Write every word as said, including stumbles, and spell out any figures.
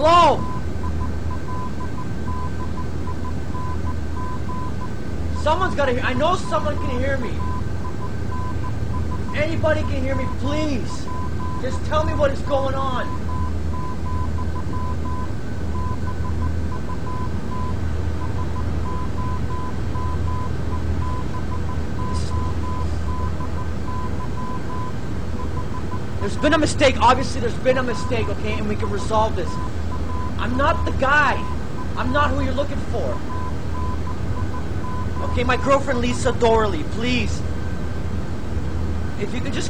Hello? Someone's gotta hear. I know someone can hear me. Anybody can hear me, please. Just tell me what is going on. There's been a mistake. Obviously, there's been a mistake, okay? And we can resolve this. I'm not the guy. I'm not who you're looking for. Okay, my girlfriend Lisa Dorley, please. If you could just